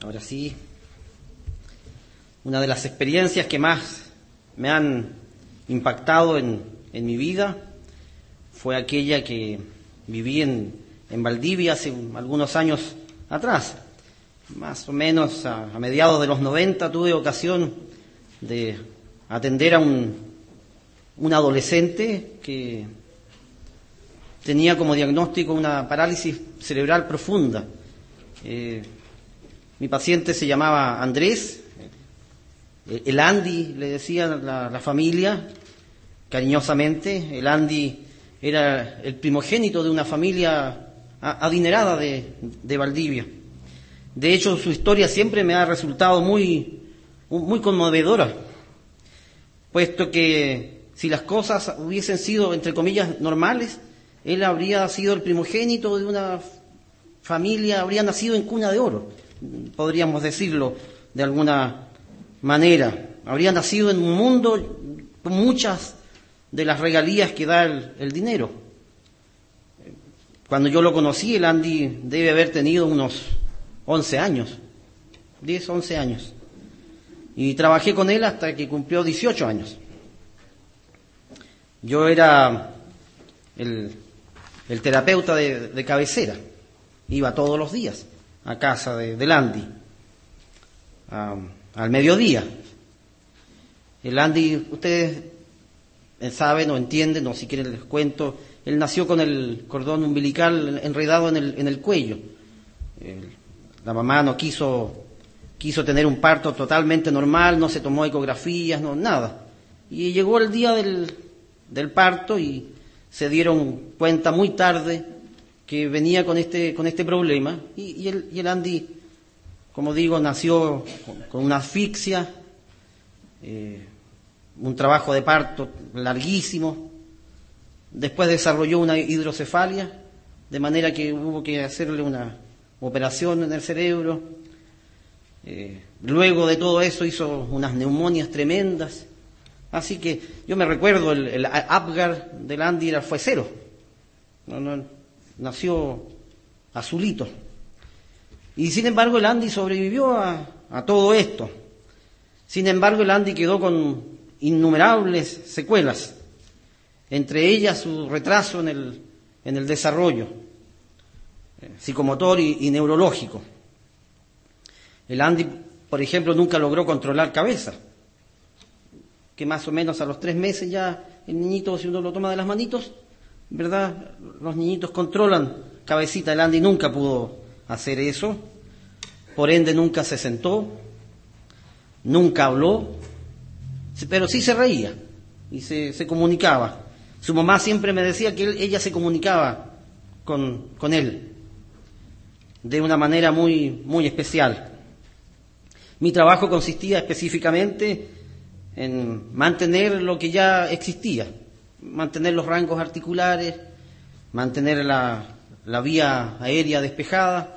Ahora sí, una de las experiencias que más me han impactado en mi vida fue aquella que viví en Valdivia hace algunos años atrás. Más o menos a mediados de los 90 tuve ocasión de atender a un adolescente que tenía como diagnóstico una parálisis cerebral profunda. Mi paciente se llamaba Andrés, el Andy le decía la familia cariñosamente. El Andy era el primogénito de una familia adinerada de Valdivia. De hecho, su historia siempre me ha resultado muy conmovedora, puesto que si las cosas hubiesen sido, entre comillas, normales, él habría sido el primogénito de una familia, habría nacido en cuna de oro, podríamos decirlo de alguna manera. Habría nacido en un mundo con muchas de las regalías que da el dinero. Cuando yo lo conocí, el Andy debe haber tenido unos 11 años, 10, 11 años. Y trabajé con él hasta que cumplió 18 años. Yo era el terapeuta de cabecera. Iba todos los días a casa del Andy, al mediodía. El Andy, ustedes saben o entienden, o si quieren les cuento, él nació con el cordón umbilical enredado en el cuello. La mamá no quiso tener un parto totalmente normal, no se tomó ecografías, no, nada. Y llegó el día del parto y se dieron cuenta muy tarde que venía con este problema. Y el Andy, como digo, nació con una asfixia, un trabajo de parto larguísimo. Después desarrolló una hidrocefalia, de manera que hubo que hacerle una operación en el cerebro. Luego de todo eso hizo unas neumonias tremendas. Así que yo me recuerdo, el Apgar del Andy fue 0. No, nació azulito. Y sin embargo el Andy sobrevivió a todo esto. Sin embargo el Andy quedó con innumerables secuelas, entre ellas su retraso en el desarrollo psicomotor y neurológico. El Andy, por ejemplo, nunca logró controlar cabeza, que más o menos a los 3 meses ya el niñito, si uno lo toma de las manitos, ¿verdad? Los niñitos controlan cabecita. El Andy nunca pudo hacer eso, por ende nunca se sentó, nunca habló, pero sí se reía y se comunicaba. Su mamá siempre me decía que ella se comunicaba con él de una manera muy especial. Mi trabajo consistía específicamente en mantener lo que ya existía, mantener los rangos articulares, mantener la vía aérea despejada.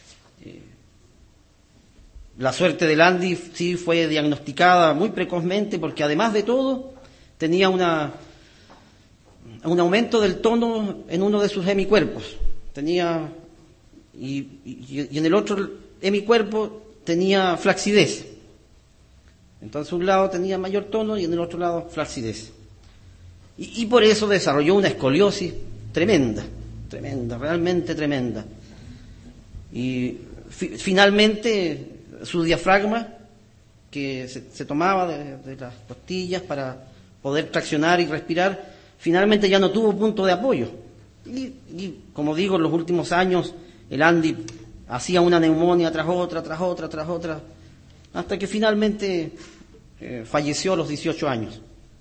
La suerte del Andy sí fue diagnosticada muy precozmente, porque además de todo tenía un aumento del tono en uno de sus hemicuerpos. Tenía y en el otro hemicuerpo tenía flacidez. Entonces un lado tenía mayor tono y en el otro lado flacidez. Y por eso desarrolló una escoliosis tremenda, realmente tremenda. Y finalmente su diafragma, que se tomaba de las costillas para poder traccionar y respirar, finalmente ya no tuvo punto de apoyo. Y como digo, en los últimos años el Andy hacía una neumonía tras otra, hasta que finalmente falleció a los 18 años.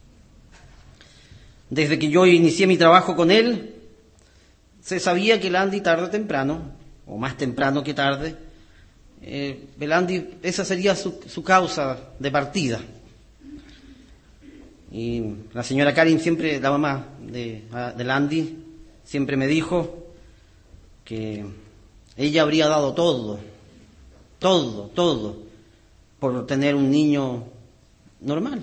Desde que yo inicié mi trabajo con él, se sabía que el Andy tarde o temprano, o más temprano que tarde, el Andy, esa sería su causa de partida. Y la señora Karin siempre, la mamá del Andy, siempre me dijo que ella habría dado todo por tener un niño normal.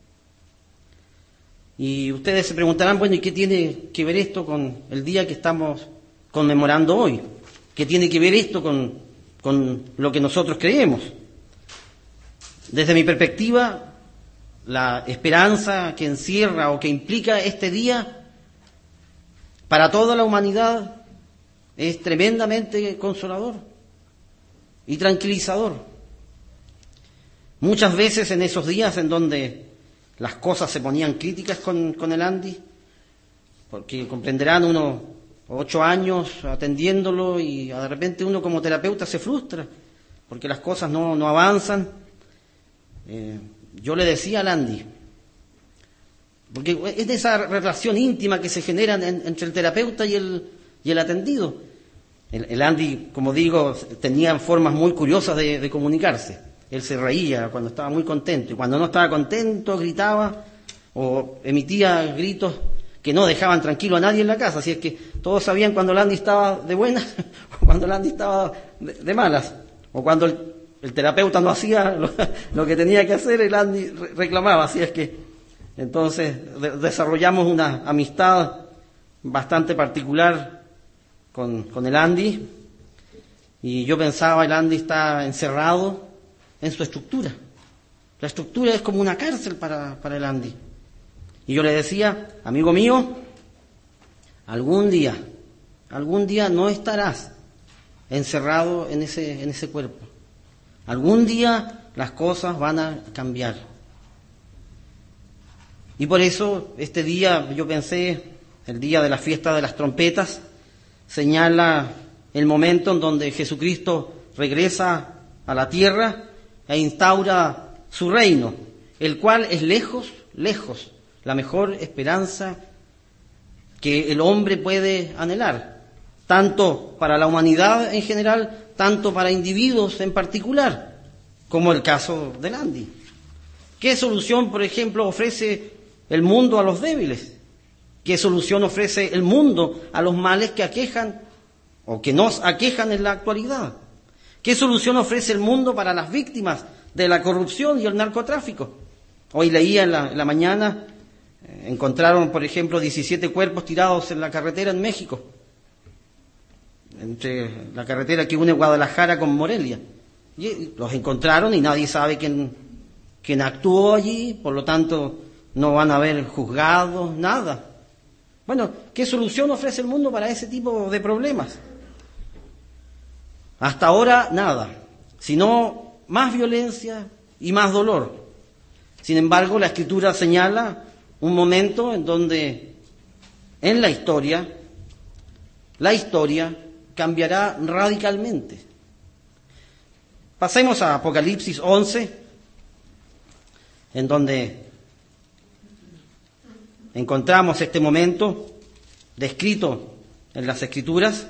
Y ustedes se preguntarán, bueno, ¿y qué tiene que ver esto con el día que estamos conmemorando hoy? ¿Qué tiene que ver esto con con lo que nosotros creemos. Desde mi perspectiva, la esperanza que encierra o que implica este día para toda la humanidad es tremendamente consolador y tranquilizador. Muchas veces en esos días en donde las cosas se ponían críticas con el Andy, porque comprenderán, unos 8 años atendiéndolo y de repente uno como terapeuta se frustra porque las cosas no avanzan. Yo le decía al Andy, porque es de esa relación íntima que se genera entre el terapeuta y el atendido. El Andy, como digo, tenía formas muy curiosas de comunicarse. Él se reía cuando estaba muy contento y cuando no estaba contento gritaba o emitía gritos que no dejaban tranquilo a nadie en la casa. Así es que todos sabían cuando el Andy estaba de buenas o cuando el Andy estaba de malas, o cuando el terapeuta no hacía lo que tenía que hacer, el Andy reclamaba. Así es que entonces desarrollamos una amistad bastante particular con el Andy, y yo pensaba, el Andy está encerrado en su estructura. La estructura es como una cárcel para el Andy. Y yo le decía, amigo mío, algún día no estarás encerrado en ese cuerpo. Algún día las cosas van a cambiar. Y por eso este día, yo pensé, el día de la fiesta de las trompetas, señala el momento en donde Jesucristo regresa a la tierra e instaura su reino, el cual es lejos la mejor esperanza que el hombre puede anhelar, tanto para la humanidad en general, tanto para individuos en particular, como el caso del Andy. ¿Qué solución, por ejemplo, ofrece el mundo a los débiles? ¿Qué solución ofrece el mundo a los males que aquejan o que nos aquejan en la actualidad? ¿Qué solución ofrece el mundo para las víctimas de la corrupción y el narcotráfico? Hoy leía en la mañana, encontraron, por ejemplo, 17 cuerpos tirados en la carretera en México, entre la carretera que une Guadalajara con Morelia. Y los encontraron y nadie sabe quién actuó allí, por lo tanto no van a haber juzgados, nada. Bueno, ¿qué solución ofrece el mundo para ese tipo de problemas? Hasta ahora nada, sino más violencia y más dolor. Sin embargo, la Escritura señala un momento en donde en la historia cambiará radicalmente. Pasemos a Apocalipsis 11, en donde encontramos este momento descrito en las Escrituras.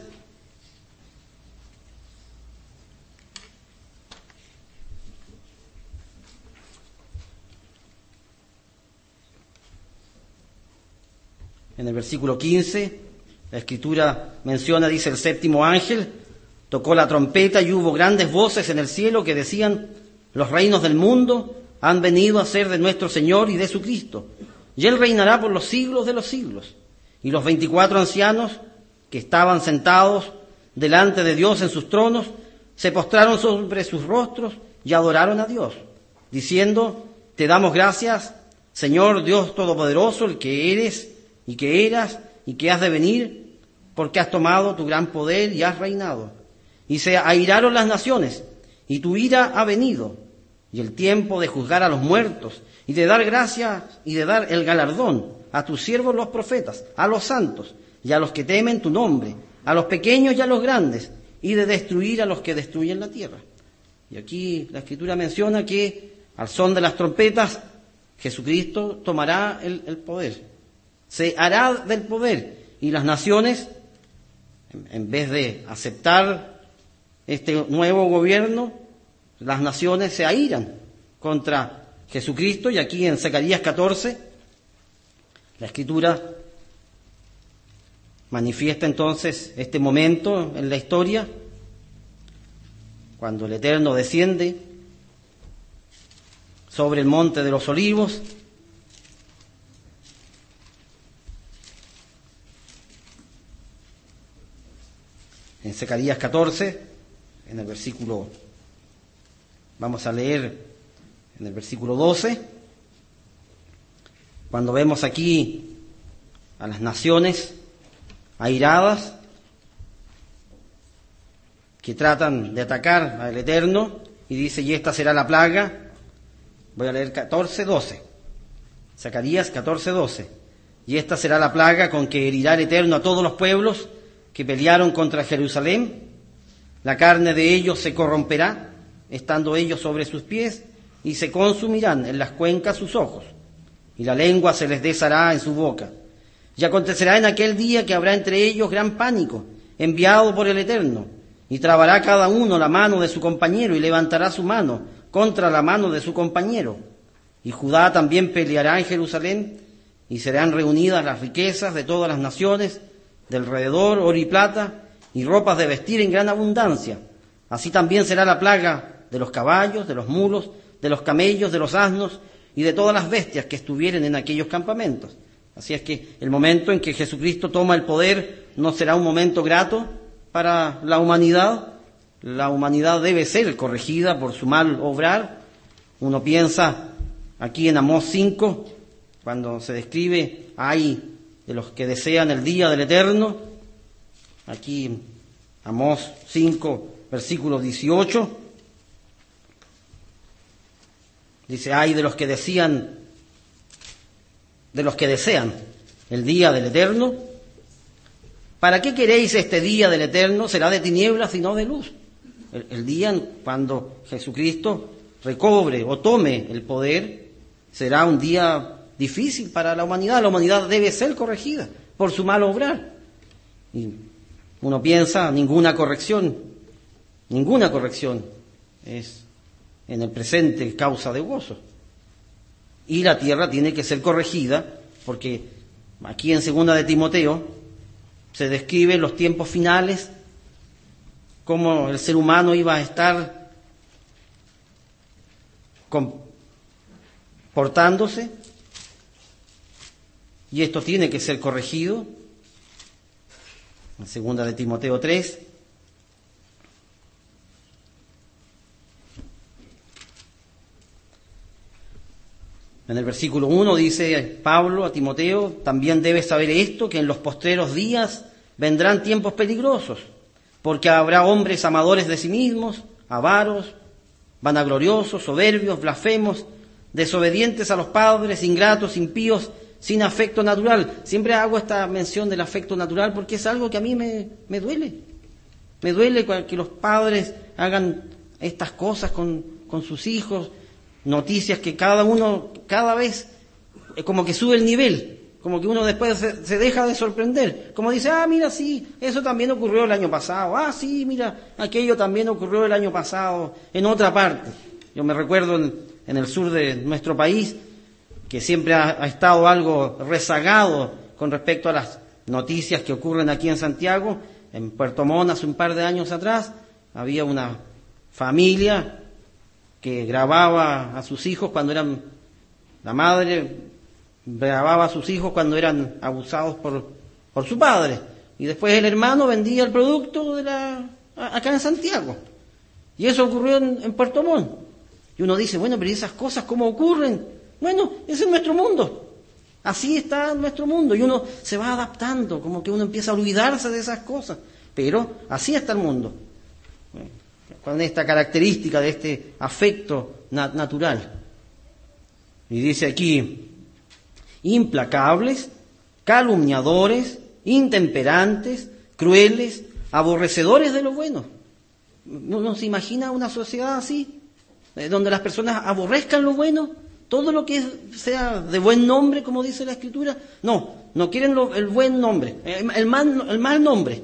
En el versículo 15, la Escritura menciona, dice, el séptimo ángel tocó la trompeta y hubo grandes voces en el cielo que decían, los reinos del mundo han venido a ser de nuestro Señor y de su Cristo, y Él reinará por los siglos de los siglos. Y los 24 ancianos que estaban sentados delante de Dios en sus tronos, se postraron sobre sus rostros y adoraron a Dios, diciendo, te damos gracias, Señor Dios Todopoderoso, el que eres y que eras y que has de venir, porque has tomado tu gran poder y has reinado. Y se airaron las naciones, y tu ira ha venido, y el tiempo de juzgar a los muertos, y de dar gracias y de dar el galardón a tus siervos los profetas, a los santos, y a los que temen tu nombre, a los pequeños y a los grandes, y de destruir a los que destruyen la tierra. Y aquí la Escritura menciona que al son de las trompetas, Jesucristo tomará el poder. Se hará del poder, y las naciones, en vez de aceptar este nuevo gobierno, las naciones se airan contra Jesucristo. Y aquí en Zacarías 14, la Escritura manifiesta entonces este momento en la historia, cuando el Eterno desciende sobre el monte de los Olivos, en Zacarías 14, en el versículo, vamos a leer en el versículo 12, cuando vemos aquí a las naciones airadas que tratan de atacar al Eterno, y dice, y esta será la plaga. Voy a leer 14:12, Zacarías 14:12. Y esta será la plaga con que herirá el Eterno a todos los pueblos que pelearon contra Jerusalén. La carne de ellos se corromperá, estando ellos sobre sus pies, y se consumirán en las cuencas sus ojos, y la lengua se les deshará en su boca. Y acontecerá en aquel día que habrá entre ellos gran pánico, enviado por el Eterno, y trabará cada uno la mano de su compañero, y levantará su mano contra la mano de su compañero. Y Judá también peleará en Jerusalén, y serán reunidas las riquezas de todas las naciones de alrededor, oro y plata, y ropas de vestir en gran abundancia. Así también será la plaga de los caballos, de los mulos, de los camellos, de los asnos, y de todas las bestias que estuvieren en aquellos campamentos. Así es que el momento en que Jesucristo toma el poder no será un momento grato para la humanidad. La humanidad debe ser corregida por su mal obrar. Uno piensa aquí en Amós 5, cuando se describe, ay de los que desean el día del Eterno. Aquí Amós 5, versículo 18, dice, ay de los que desean el día del Eterno. ¿Para qué queréis este día del Eterno? Será de tinieblas y no de luz. El día cuando Jesucristo recobre o tome el poder será un día difícil para la humanidad. La humanidad debe ser corregida por su mal obrar. Y uno piensa, ninguna corrección es en el presente causa de gozo. Y la tierra tiene que ser corregida, porque aquí en 2 de Timoteo se describen los tiempos finales, cómo el ser humano iba a estar comportándose, y esto tiene que ser corregido. En 2 de Timoteo 3, en el versículo 1 dice Pablo a Timoteo, también debes saber esto, que en los postreros días vendrán tiempos peligrosos, porque habrá hombres amadores de sí mismos, avaros, vanagloriosos, soberbios, blasfemos, desobedientes a los padres, ingratos, impíos, sin afecto natural. Siempre hago esta mención del afecto natural porque es algo que a mí me duele. Me duele que los padres hagan estas cosas con sus hijos, noticias que cada vez como que sube el nivel, como que uno después se deja de sorprender, como dice, mira, sí, eso también ocurrió el año pasado, sí, mira, aquello también ocurrió el año pasado en otra parte. Yo me recuerdo en el sur de nuestro país, que siempre ha estado algo rezagado con respecto a las noticias que ocurren aquí en Santiago. En Puerto Montt, hace un par de años atrás, había una familia que grababa a sus hijos cuando eran, la madre grababa a sus hijos cuando eran abusados por su padre, y después el hermano vendía el producto acá en Santiago, y eso ocurrió en Puerto Montt. Y uno dice, bueno, pero ¿y esas cosas cómo ocurren? Bueno, ese es nuestro mundo, así está nuestro mundo, y uno se va adaptando, como que uno empieza a olvidarse de esas cosas, pero así está el mundo, con esta característica de este afecto natural. Y dice aquí, implacables, calumniadores, intemperantes, crueles, aborrecedores de lo bueno. ¿No se imagina una sociedad así, donde las personas aborrezcan lo bueno? Todo lo que sea de buen nombre, como dice la Escritura, no quieren el buen nombre, el mal nombre.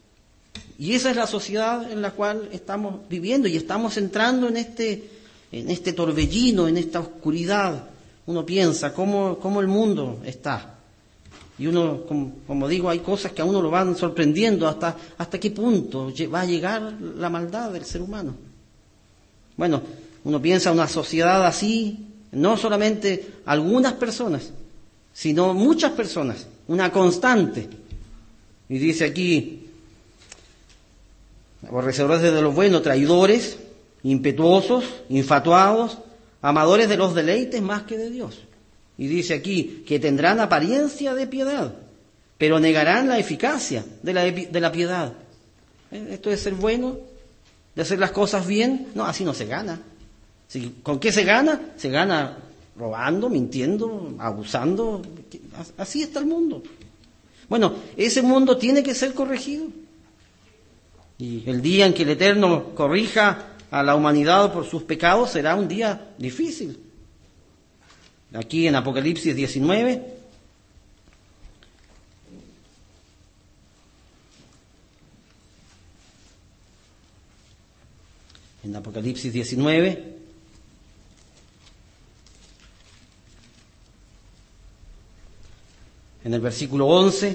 Y esa es la sociedad en la cual estamos viviendo, y estamos entrando en este torbellino, en esta oscuridad. Uno piensa cómo el mundo está. Y uno, como digo, hay cosas que a uno lo van sorprendiendo hasta qué punto va a llegar la maldad del ser humano. Bueno, uno piensa una sociedad así, no solamente algunas personas, sino muchas personas, una constante. Y dice aquí, aborrecedores de lo bueno, traidores, impetuosos, infatuados, amadores de los deleites más que de Dios. Y dice aquí que tendrán apariencia de piedad, pero negarán la eficacia de la piedad. Esto de ser bueno, de hacer las cosas bien, no, así no se gana. ¿Con qué se gana? Se gana robando, mintiendo, abusando. Así está el mundo. Bueno, ese mundo tiene que ser corregido. Y el día en que el Eterno corrija a la humanidad por sus pecados será un día difícil. Aquí en Apocalipsis 19, en Apocalipsis 19, en el versículo 11,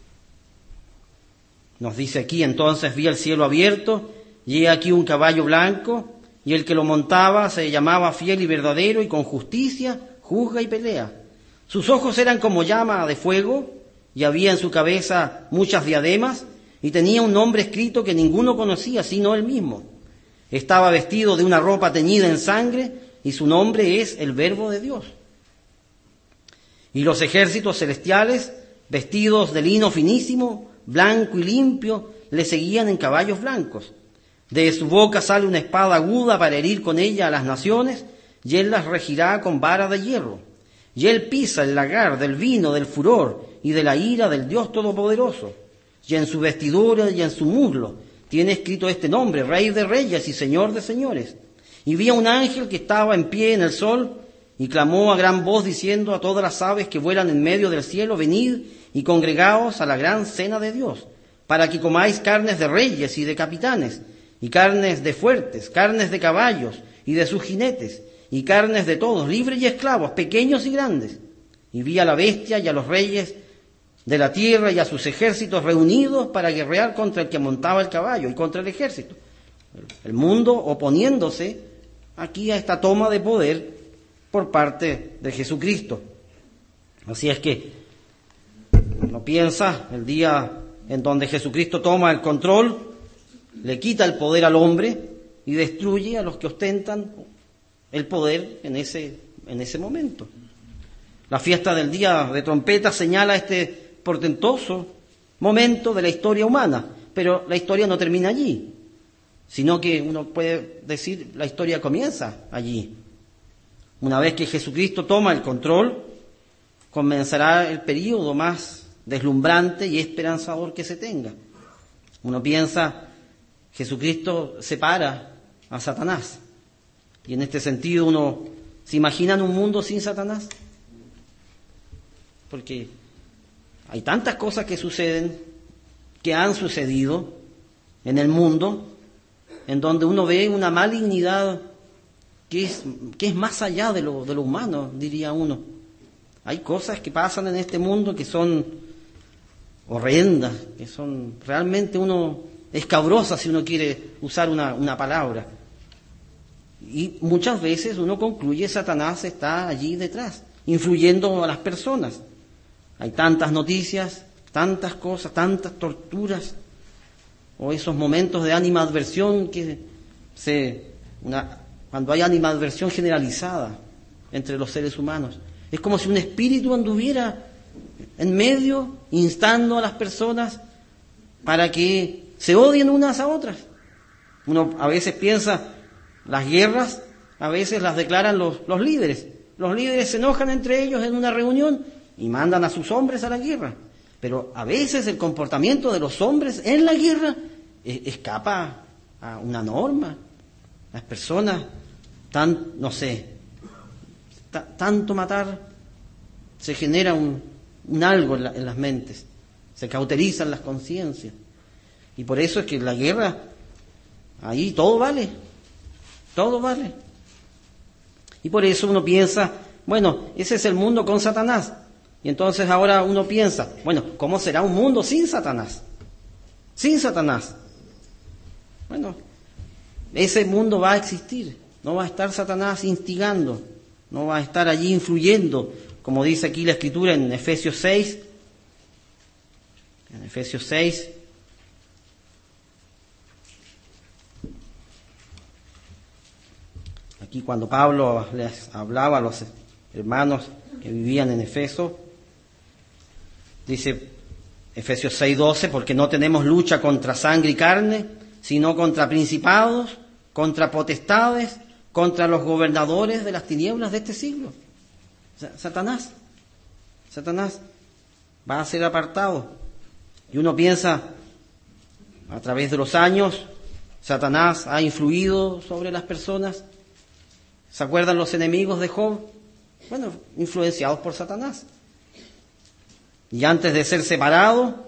nos dice aquí: entonces vi el cielo abierto, y he aquí un caballo blanco, y el que lo montaba se llamaba Fiel y Verdadero, y con justicia juzga y pelea. Sus ojos eran como llama de fuego, y había en su cabeza muchas diademas, y tenía un nombre escrito que ninguno conocía sino él mismo. Estaba vestido de una ropa teñida en sangre, y su nombre es el Verbo de Dios. Y los ejércitos celestiales, vestidos de lino finísimo, blanco y limpio, le seguían en caballos blancos. De su boca sale una espada aguda para herir con ella a las naciones, y él las regirá con vara de hierro. Y él pisa el lagar del vino del furor y de la ira del Dios Todopoderoso. Y en su vestidura y en su muslo tiene escrito este nombre: Rey de Reyes y Señor de Señores. Y vi a un ángel que estaba en pie en el sol, y clamó a gran voz diciendo a todas las aves que vuelan en medio del cielo: venid y congregaos a la gran cena de Dios, para que comáis carnes de reyes y de capitanes, y carnes de fuertes, carnes de caballos y de sus jinetes, y carnes de todos, libres y esclavos, pequeños y grandes. Y vi a la bestia y a los reyes de la tierra y a sus ejércitos reunidos para guerrear contra el que montaba el caballo y contra el ejército. El mundo oponiéndose aquí a esta toma de poder por parte de Jesucristo. Así es que uno piensa el día en donde Jesucristo toma el control, le quita el poder al hombre y destruye a los que ostentan el poder en ese momento. La fiesta del día de trompeta señala este portentoso momento de la historia humana, pero la historia no termina allí, sino que uno puede decir la historia comienza allí. Una vez que Jesucristo toma el control, comenzará el período más deslumbrante y esperanzador que se tenga. Uno piensa, Jesucristo separa a Satanás, y en este sentido uno se imagina en un mundo sin Satanás, porque hay tantas cosas que suceden, que han sucedido en el mundo, en donde uno ve una malignidad que es más allá de lo humano, diría uno. Hay cosas que pasan en este mundo que son horrendas, que son realmente escabrosas, si uno quiere usar una palabra. Y muchas veces uno concluye Satanás está allí detrás, influyendo a las personas. Hay tantas noticias, tantas cosas, tantas torturas, o esos momentos de animadversión cuando hay animadversión generalizada entre los seres humanos. Es como si un espíritu anduviera en medio, instando a las personas para que se odien unas a otras. Uno a veces piensa, las guerras a veces las declaran los líderes. Los líderes se enojan entre ellos en una reunión y mandan a sus hombres a la guerra. Pero a veces el comportamiento de los hombres en la guerra escapa a una norma. Las personas, tanto matar, se genera un algo en las mentes, se cauterizan las conciencias. Y por eso es que la guerra, ahí todo vale. Y por eso uno piensa, bueno, ese es el mundo con Satanás. Y entonces ahora uno piensa, bueno, ¿cómo será un mundo sin Satanás? Sin Satanás. Bueno, ese mundo va a existir. No va a estar Satanás instigando, no va a estar allí influyendo, como dice aquí la Escritura en Efesios 6. En Efesios 6, Aquí cuando Pablo les hablaba a los hermanos que vivían en Efeso, dice Efesios 6:12, porque no tenemos lucha contra sangre y carne, sino contra principados, contra potestades, contra los gobernadores de las tinieblas de este siglo. O sea, Satanás va a ser apartado. Y uno piensa, a través de los años, Satanás ha influido sobre las personas. ¿Se acuerdan los enemigos de Job? Bueno, influenciados por Satanás. Y antes de ser separado,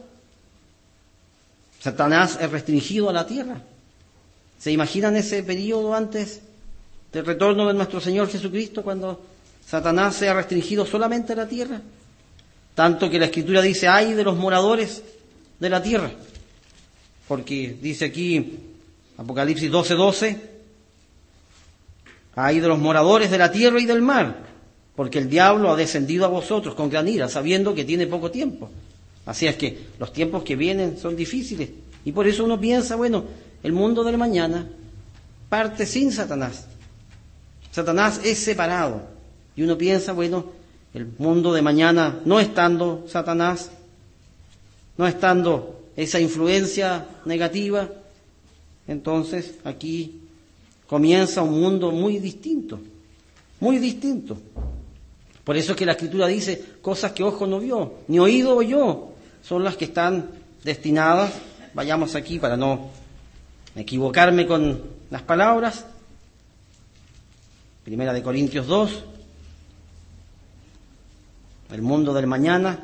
Satanás es restringido a la tierra. ¿Se imaginan ese periodo antes del retorno de nuestro Señor Jesucristo, cuando Satanás sea restringido solamente a la tierra? Tanto que la Escritura dice, ay de los moradores de la tierra. Porque dice aquí, Apocalipsis 12:12, ay de los moradores de la tierra y del mar, porque el diablo ha descendido a vosotros con gran ira, sabiendo que tiene poco tiempo. Así es que los tiempos que vienen son difíciles. Y por eso uno piensa, bueno, el mundo del mañana parte sin Satanás. Satanás es separado. Y uno piensa, bueno, el mundo de mañana, no estando Satanás, no estando esa influencia negativa, entonces aquí comienza un mundo muy distinto, muy distinto. Por eso es que la Escritura dice, cosas que ojo no vio, ni oído oyó, son las que están destinadas. Vayamos aquí para no equivocarme con las palabras. Primera de Corintios 2, el mundo del mañana.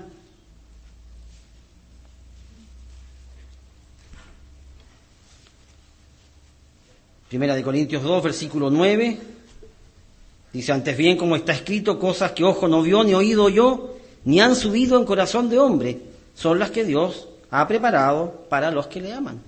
Primera de Corintios 2, versículo 9. Dice, antes bien, como está escrito, cosas que ojo no vio, ni oído oyó, ni han subido en corazón de hombre, son las que Dios ha preparado para los que le aman.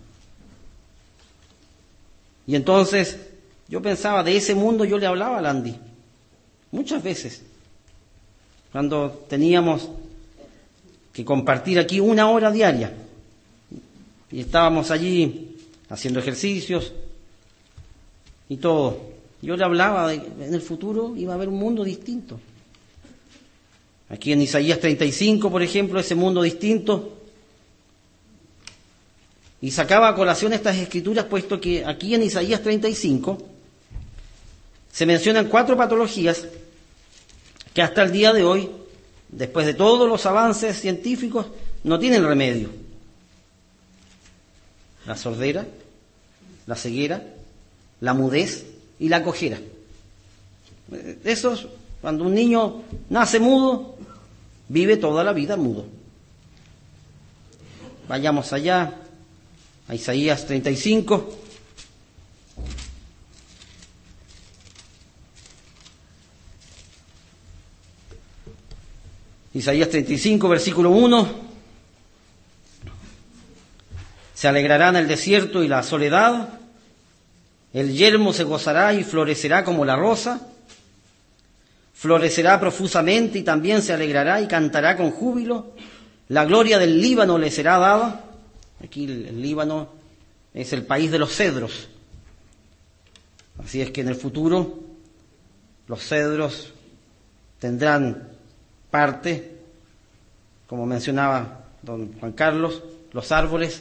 Y entonces, yo pensaba, de ese mundo yo le hablaba a Landy, muchas veces, cuando teníamos que compartir aquí 1 hora diaria, y estábamos allí haciendo ejercicios y todo. Yo le hablaba de que en el futuro iba a haber un mundo distinto. Aquí en Isaías 35, por ejemplo, ese mundo distinto. Y sacaba a colación estas escrituras, puesto que aquí en Isaías 35 se mencionan 4 patologías que hasta el día de hoy, después de todos los avances científicos, no tienen remedio. La sordera, la ceguera, la mudez y la cojera. Esos, cuando un niño nace mudo, vive toda la vida mudo. Vayamos allá a Isaías 35. Isaías 35, versículo 1. Se alegrarán el desierto y la soledad. El yermo se gozará y florecerá como la rosa, florecerá profusamente y también se alegrará y cantará con júbilo. La gloria del Líbano le será dada. Aquí el Líbano es el país de los cedros. Así es que en el futuro los cedros tendrán parte, como mencionaba don Juan Carlos, los árboles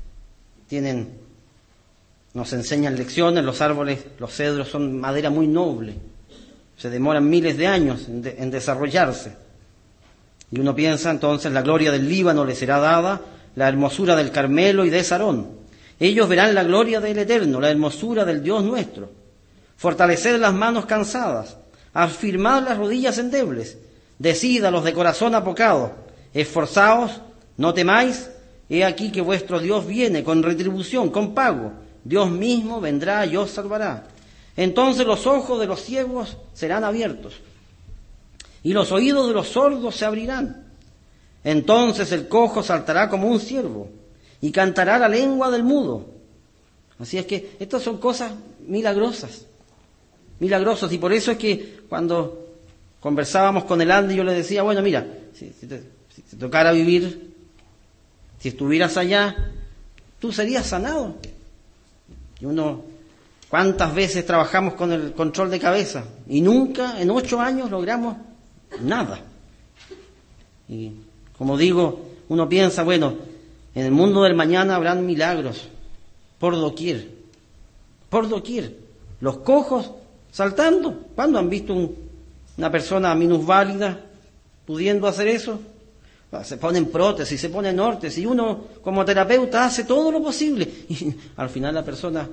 nos enseñan lecciones. Los árboles, los cedros, son madera muy noble. Se demoran miles de años en desarrollarse. Y uno piensa entonces, la gloria del Líbano le será dada, la hermosura del Carmelo y de Sarón. Ellos verán la gloria del Eterno, la hermosura del Dios nuestro. Fortaleced las manos cansadas, afirmad las rodillas endebles, decid a los de corazón apocado, esforzaos, no temáis, he aquí que vuestro Dios viene con retribución, con pago. Dios mismo vendrá y os salvará. Entonces los ojos de los ciegos serán abiertos y los oídos de los sordos se abrirán. Entonces el cojo saltará como un ciervo y cantará la lengua del mudo. Así es que estas son cosas milagrosas. Y por eso es que cuando conversábamos con el Andy, yo le decía, bueno, mira, si te tocara vivir, si estuvieras allá, tú serías sanado. Y uno ¿Cuántas veces trabajamos con el control de cabeza? Y nunca, en 8 años, logramos nada. Y como digo, uno piensa, bueno, en el mundo del mañana habrán milagros por doquier. Por doquier. Los cojos saltando. ¿Cuándo han visto una persona minusválida pudiendo hacer eso? Se ponen prótesis, se ponen órtesis, y uno como terapeuta hace todo lo posible. Y al final la persona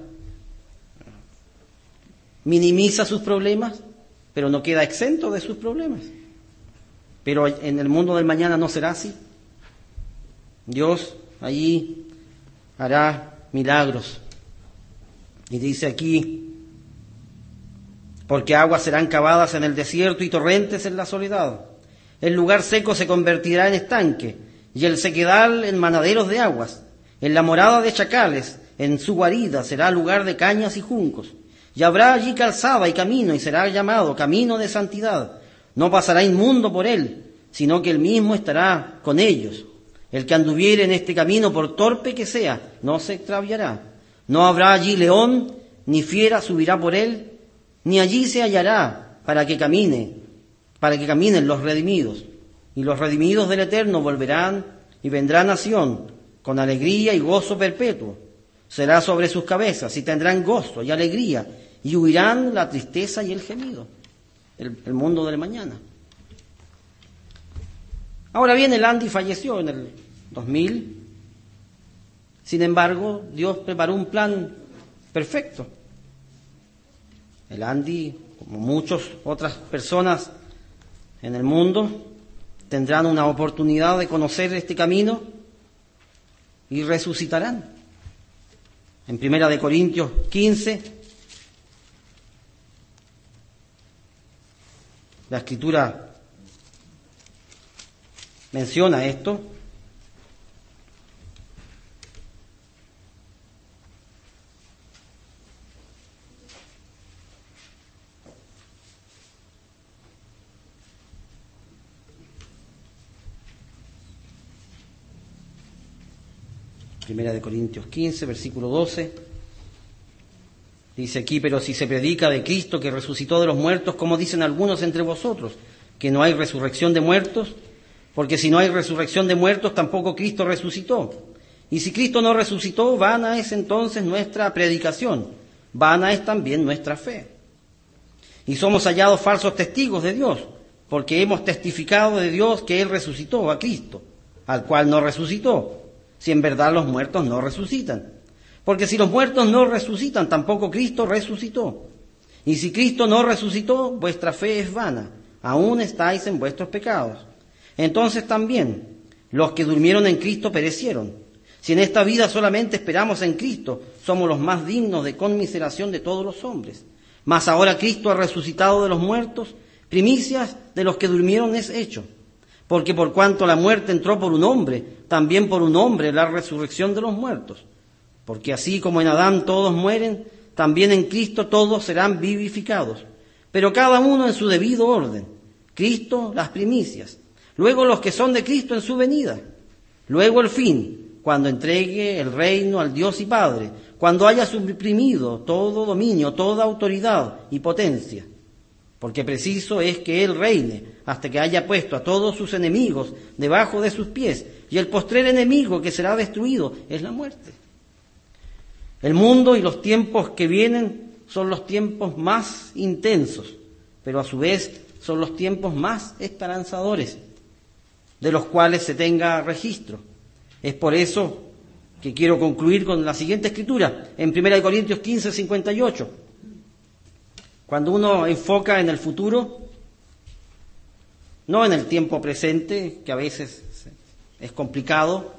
minimiza sus problemas, pero no queda exento de sus problemas. Pero en el mundo del mañana no será así. Dios allí hará milagros. Y dice aquí, porque aguas serán cavadas en el desierto y torrentes en la soledad. El lugar seco se convertirá en estanque, y el sequedal en manaderos de aguas. En la morada de chacales, en su guarida, será lugar de cañas y juncos. Y habrá allí calzada y camino, y será llamado camino de santidad. No pasará inmundo por él, sino que él mismo estará con ellos. El que anduviere en este camino, por torpe que sea, no se extraviará. No habrá allí león, ni fiera subirá por él, ni allí se hallará para que caminen los redimidos. Y los redimidos del Eterno volverán y vendrán a Sión con alegría y gozo perpetuo. Será sobre sus cabezas y tendrán gozo y alegría y huirán la tristeza y el gemido. El mundo del mañana. Ahora bien, el Andy falleció en el 2000. Sin embargo, Dios preparó un plan perfecto. El Andy, como muchas otras personas en el mundo, tendrán una oportunidad de conocer este camino y resucitarán. En 1 Corintios 15, la Escritura menciona esto. Primera de Corintios 15, versículo 12. Dice aquí, pero si se predica de Cristo que resucitó de los muertos, como dicen algunos entre vosotros, que no hay resurrección de muertos, porque si no hay resurrección de muertos, tampoco Cristo resucitó. Y si Cristo no resucitó, vana es entonces nuestra predicación, vana es también nuestra fe. Y somos hallados falsos testigos de Dios, porque hemos testificado de Dios que Él resucitó a Cristo, al cual no resucitó, si en verdad los muertos no resucitan. Porque si los muertos no resucitan, tampoco Cristo resucitó. Y si Cristo no resucitó, vuestra fe es vana, aún estáis en vuestros pecados. Entonces también los que durmieron en Cristo perecieron. Si en esta vida solamente esperamos en Cristo, somos los más dignos de conmiseración de todos los hombres. Mas ahora Cristo ha resucitado de los muertos, primicias de los que durmieron es hecho. Porque por cuanto la muerte entró por un hombre, también por un hombre la resurrección de los muertos. Porque así como en Adán todos mueren, también en Cristo todos serán vivificados. Pero cada uno en su debido orden. Cristo las primicias, luego los que son de Cristo en su venida, luego el fin, cuando entregue el reino al Dios y Padre, cuando haya suprimido todo dominio, toda autoridad y potencia. Porque preciso es que Él reine hasta que haya puesto a todos sus enemigos debajo de sus pies, y el postrer enemigo que será destruido es la muerte. El mundo y los tiempos que vienen son los tiempos más intensos, pero a su vez son los tiempos más esperanzadores, de los cuales se tenga registro. Es por eso que quiero concluir con la siguiente escritura, en 1 Corintios 15, 58. Cuando uno enfoca en el futuro, no en el tiempo presente, que a veces es complicado,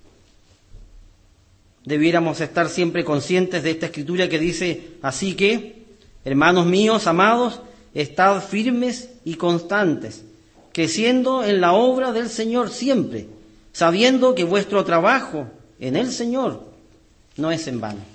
debiéramos estar siempre conscientes de esta escritura que dice, así que, hermanos míos, amados, estad firmes y constantes, creciendo en la obra del Señor siempre, sabiendo que vuestro trabajo en el Señor no es en vano.